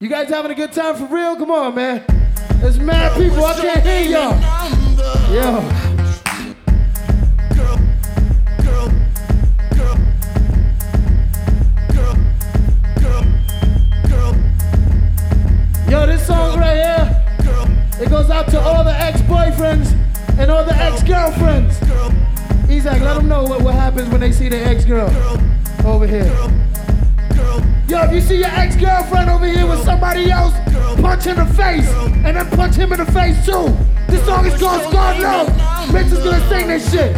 You guys having a good time for real? Come on, man. There's mad people. I can't hear y'all. Yo. Yo, this song right here, it goes out to all the ex-boyfriends and all the ex-girlfriends. Isaac, let them know what happens when they see their ex-girl over here. Yo, if you see your ex-girlfriend over here with somebody else, punch in the face, and then punch him in the face too. This song is called Scarred Love. Mitch is gonna sing this shit.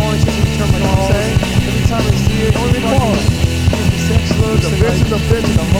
The bitch